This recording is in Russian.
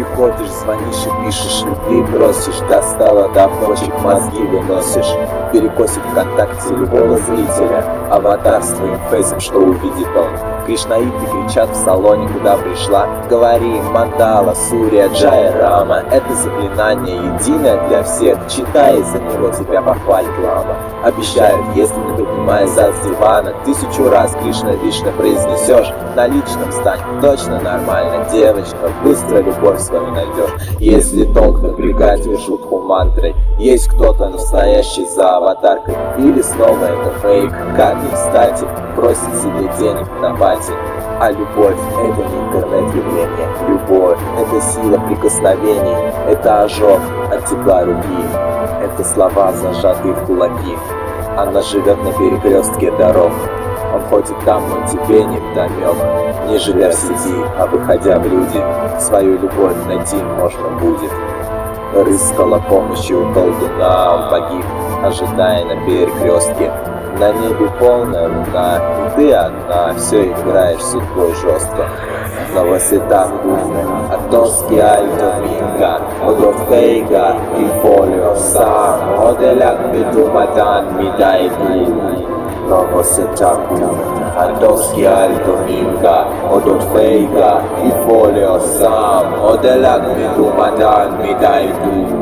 приходишь, звонишь и пишешь, любви просишь, достала до почек, мозги выносишь. Перекосит ВКонтакте любого зрителя аватар с твоим фейсом, что увидит он. Кришнаиты кричат в салоне, куда пришла. Говори им мандала, сурья, джая, рама. Это заклинание единое для всех. Читай, из-за него тебя похвалит лама. Обещают, если не поднимая зад с дивана, 1000 раз Кришна Вишна произнесешь, на личном станет точно нормально. Девочка, быстро любовь свою найдешь. Если толк напрягать шутку мантрой, есть кто-то настоящий за аватаркой, или снова это фейк, как ни кстати, просит себе денег на пати. А любовь — это не интернет-явление. Любовь — это сила прикосновений, это ожог от тепла руки, это слова, зажатые в кулаки. Она живет на перекрестке дорог. Он ходит там, но тебе не вдомек. Не живя в сети, а выходя в люди, свою любовь найти можно будет. Рыскала помощи у колдуна, он погиб, ожидая на перекрестке. На небе полная луна, и ты одна, все играешь судьбой жестко. Но você tá a todos que hay dominga, o do feiga, e folio sa, o de la matan mi dai tu. Но você tá a todos que hay dominga, o do feiga, e folio sa, o de la matan mi dai tu.